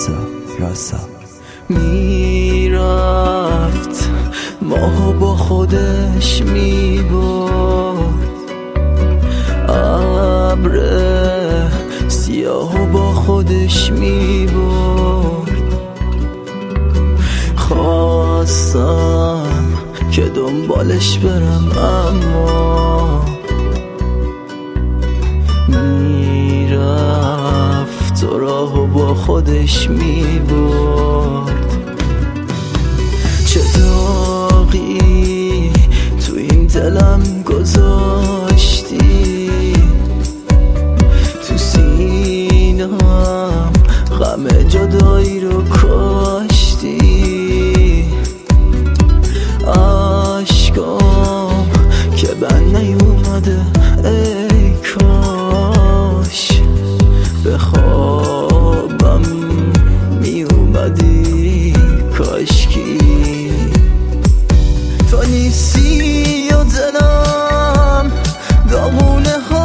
راسا میرفت ماهو با خودش میبرد، ابر سیاهو با خودش میبرد. خواستم که دنبالش برم اما میرفت و راهو با خودش میبرد. چه داغی تو این دلم گذاشتی، تو سینم غم جدایی رو کاشتی. عشقام که بند نیومده، ای کاش به خوابم میومدی، کاشکی تو نیستی و دلم داغون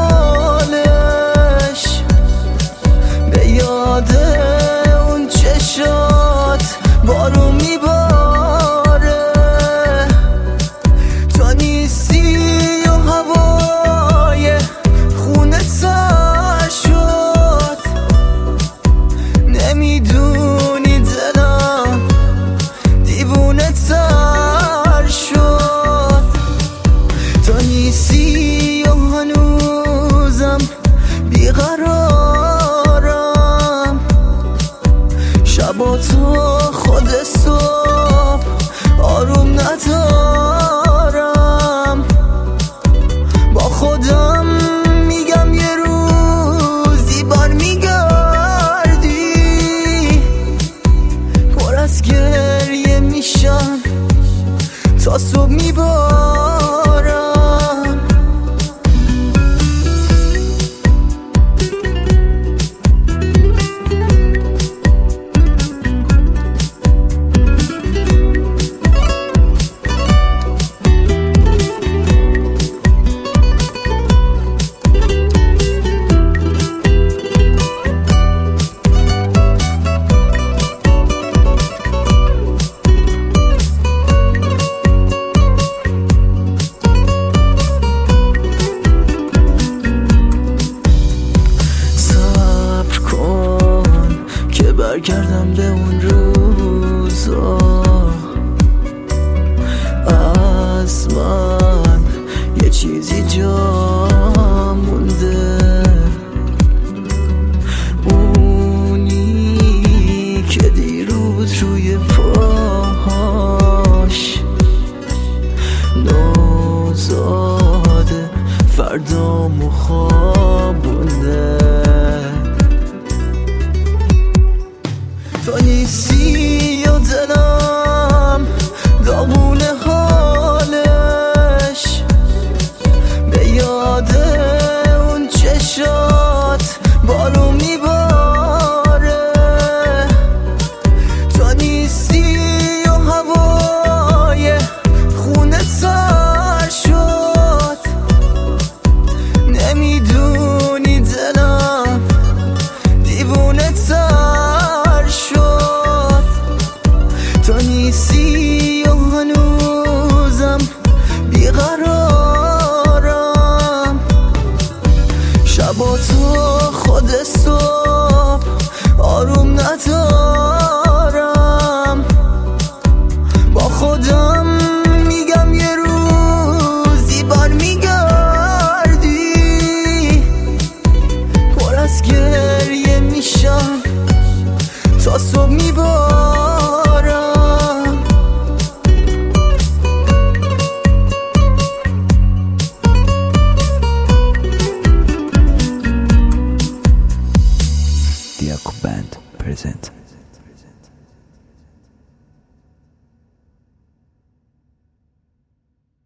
حالش، به یاد اون چشات بارون میباره. تو نیستی و هوای خونه تر شد، نمیدونی دلم دیوونه تر شد. تو نیستی و هنوزم بیقرارم، شبا تو خود صبح آروم ندارم. با خودم میگم یه روزی بار میگردی، پر از گریه میشم تا صبح میبارم. برگردم به اون روزا، از من یه چیزی جا مونده، اونی که دیروز روی پاهاش نوزاده فردامو خوابونده. تو نیستی و دلم داغون حالش، به یاد اون چشات بارون میباره. تو نیستی و هوای خونه تر شد، نمیدونی دلم دیوونه تر شد. تو نیستی و هنوزم بیقرارم، شبا تو خود صبح آروم ندارم. با خودم میگم یه روزی بار میگردی، پر از گریه میشم تا صبح میبارم. Diaco Band present